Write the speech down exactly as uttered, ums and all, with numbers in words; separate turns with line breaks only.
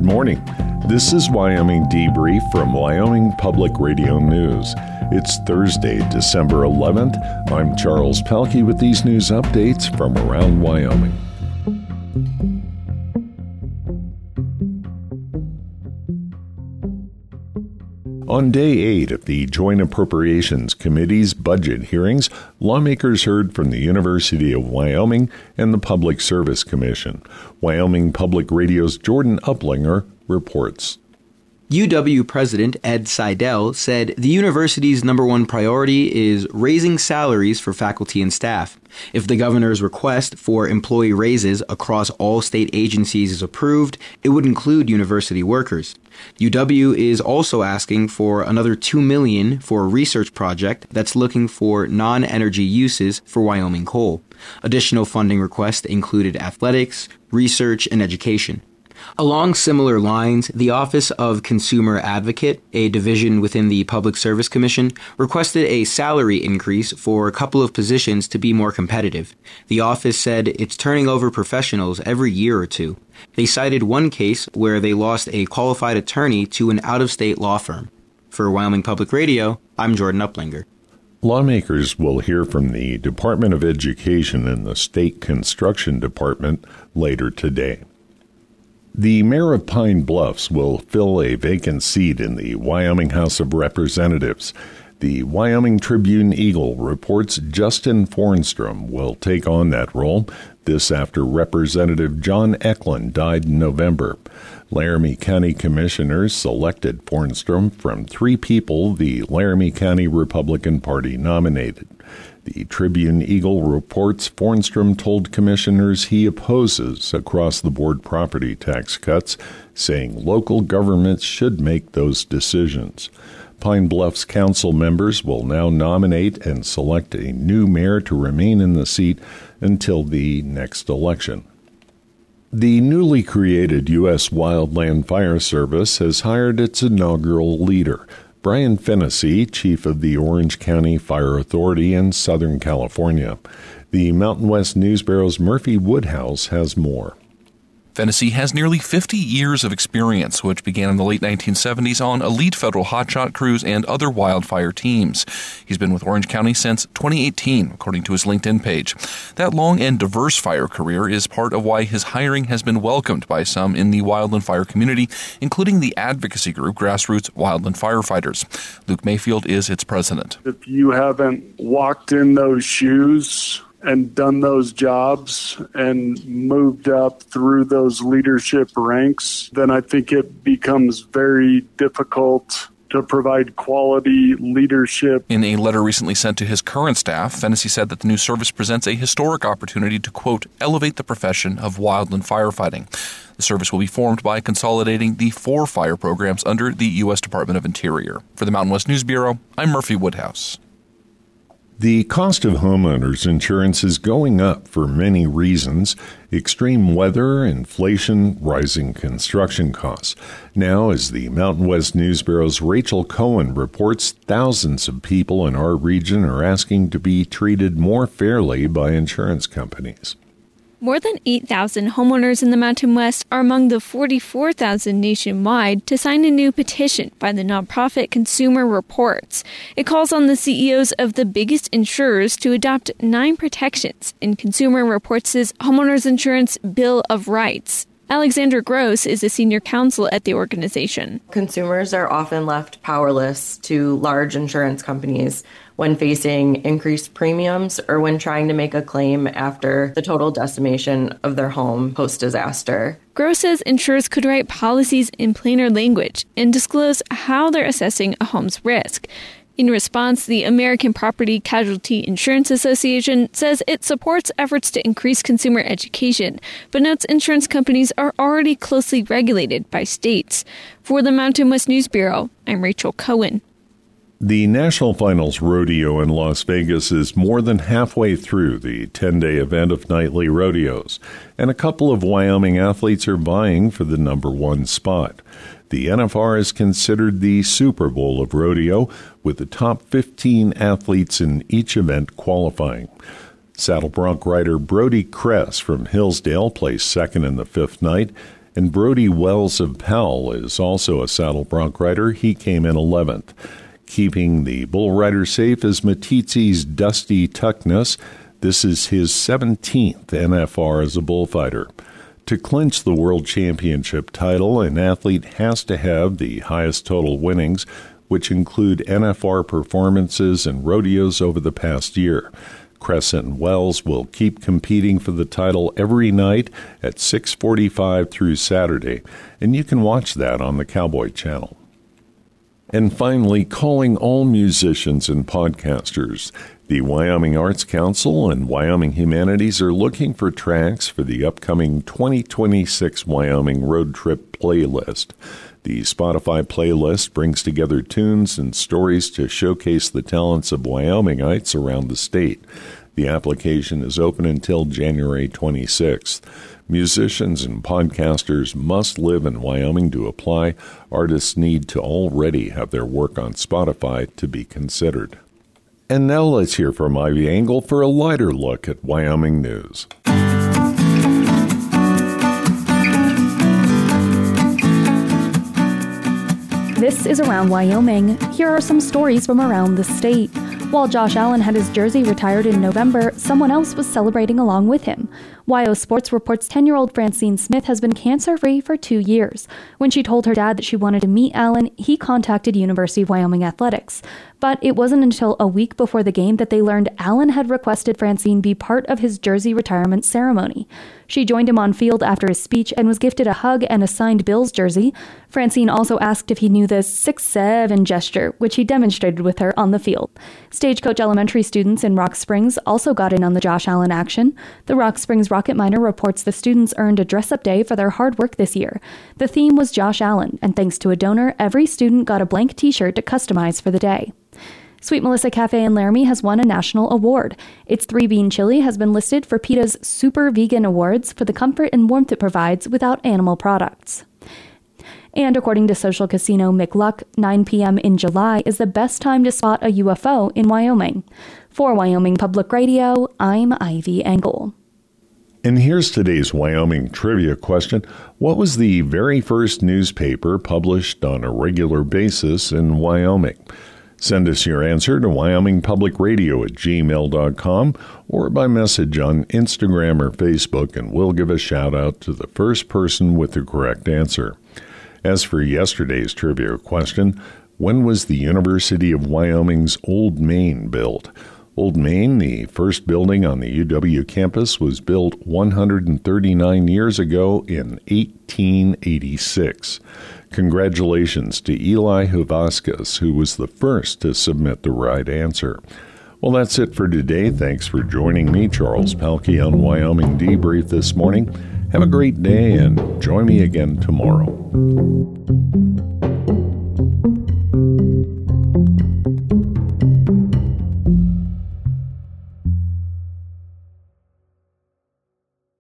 morning. This is Wyoming Debrief from Wyoming Public Radio News. It's Thursday, December eleventh. I'm Charles Pelkey with these news updates from around Wyoming. On day eight of the Joint Appropriations Committee's budget hearings, lawmakers heard from the University of Wyoming and the Public Service Commission. Wyoming Public Radio's Jordan Uplinger reports.
U W President Ed Seidel said the university's number one priority is raising salaries for faculty and staff. If the governor's request for employee raises across all state agencies is approved, it would include university workers. U W is also asking for another two million dollars for a research project that's looking for non-energy uses for Wyoming coal. Additional funding requests included athletics, research, and education. Along similar lines, the Office of Consumer Advocate, a division within the Public Service Commission, requested a salary increase for a couple of positions to be more competitive. The office said it's turning over professionals every year or two. They cited one case where they lost a qualified attorney to an out-of-state law firm. For Wyoming Public Radio, I'm Jordan Uplinger.
Lawmakers will hear from the Department of Education and the State Construction Department later today. The mayor of Pine Bluffs will fill a vacant seat in the Wyoming House of Representatives. The Wyoming Tribune-Eagle reports Justin Fornstrom will take on that role, this after Representative John Eklund died in November. Laramie County commissioners selected Fornstrom from three people the Laramie County Republican Party nominated. The Tribune-Eagle reports Fornstrom told commissioners he opposes across-the-board property tax cuts, saying local governments should make those decisions. Pine Bluff's council members will now nominate and select a new mayor to remain in the seat until the next election. The newly created U S Wildland Fire Service has hired its inaugural leader, Brian Fennessy, chief of the Orange County Fire Authority in Southern California. The Mountain West News Bureau's Murphy Woodhouse has more.
Fennessy has nearly fifty years of experience, which began in the late nineteen seventies on elite federal hotshot crews and other wildfire teams. He's been with Orange County since twenty eighteen, according to his LinkedIn page. That long and diverse fire career is part of why his hiring has been welcomed by some in the wildland fire community, including the advocacy group Grassroots Wildland Firefighters. Luke Mayfield is its president.
If you haven't walked in those shoes and done those jobs and moved up through those leadership ranks, then I think it becomes very difficult to provide quality leadership.
In a letter recently sent to his current staff, Fennessy said that the new service presents a historic opportunity to, quote, elevate the profession of wildland firefighting. The service will be formed by consolidating the four fire programs under the U S Department of Interior. For the Mountain West News Bureau, I'm Murphy Woodhouse.
The cost of homeowners insurance is going up for many reasons: extreme weather, inflation, rising construction costs. Now, as the Mountain West News Bureau's Rachel Cohen reports, thousands of people in our region are asking to be treated more fairly by insurance companies.
More than eight thousand homeowners in the Mountain West are among the forty-four thousand nationwide to sign a new petition by the nonprofit Consumer Reports. It calls on the C E Os of the biggest insurers to adopt nine protections in Consumer Reports' Homeowners Insurance Bill of Rights. Alexandra Gross is a senior counsel at the organization.
Consumers are often left powerless to large insurance companies when facing increased premiums or when trying to make a claim after the total decimation of their home post-disaster.
Gross says insurers could write policies in plainer language and disclose how they're assessing a home's risk. In response, the American Property Casualty Insurance Association says it supports efforts to increase consumer education, but notes insurance companies are already closely regulated by states. For the Mountain West News Bureau, I'm Rachel Cohen.
The National Finals Rodeo in Las Vegas is more than halfway through the ten-day event of nightly rodeos, and a couple of Wyoming athletes are vying for the number one spot. The N F R is considered the Super Bowl of rodeo, with the top fifteen athletes in each event qualifying. Saddle bronc rider Brody Kress from Hillsdale placed second in the fifth night, And Brody Wells of Powell is also a saddle bronc rider. He came in eleventh. Keeping the bull rider safe is Matizi's Dusty Tuckness. This is his seventeenth N F R as a bullfighter. To clinch the world championship title, an athlete has to have the highest total winnings, which include N F R performances and rodeos over the past year. Crescent and Wells will keep competing for the title every night at six forty-five through Saturday, and you can watch that on the Cowboy Channel. And finally, calling all musicians and podcasters. The Wyoming Arts Council and Wyoming Humanities are looking for tracks for the upcoming twenty twenty-six Wyoming Road Trip playlist. The Spotify playlist brings together tunes and stories to showcase the talents of Wyomingites around the state. The application is open until January twenty-sixth. Musicians and podcasters must live in Wyoming to apply. Artists need to already have their work on Spotify to be considered. And now let's hear from Ivy Engel for a lighter look at Wyoming news.
This is Around Wyoming. Here are some stories from around the state. While Josh Allen had his jersey retired in November, someone else was celebrating along with him. Y O Sports reports ten-year-old Francine Smith has been cancer-free for two years. When she told her dad that she wanted to meet Allen, he contacted University of Wyoming Athletics. But it wasn't until a week before the game that they learned Allen had requested Francine be part of his jersey retirement ceremony. She joined him on field after his speech and was gifted a hug and a signed Bills jersey. Francine also asked if he knew the six seven gesture, which he demonstrated with her on the field. Stagecoach Elementary students in Rock Springs also got in on the Josh Allen action. The Rock Springs Rocket Miner reports the students earned a dress-up day for their hard work this year. The theme was Josh Allen, and thanks to a donor, every student got a blank t-shirt to customize for the day. Sweet Melissa Cafe in Laramie has won a national award. Its three-bean chili has been listed for PETA's Super Vegan Awards for the comfort and warmth it provides without animal products. And according to Social Casino McLuck, nine p.m. in July is the best time to spot a U F O in Wyoming. For Wyoming Public Radio, I'm Ivy Engel.
And here's today's Wyoming trivia question. What was the very first newspaper published on a regular basis in Wyoming? Send us your answer to wyoming public radio at gmail dot com or by message on Instagram or Facebook, and we'll give a shout out to the first person with the correct answer. As for yesterday's trivia question, when was the University of Wyoming's Old Main built? Old Main, the first building on the U W campus, was built one hundred thirty-nine years ago in eighteen eighty-six. Congratulations to Eli Huvaskas, who was the first to submit the right answer. Well, that's it for today. Thanks for joining me, Charles Pelkey, on Wyoming Debrief this morning. Have a great day and join me again tomorrow.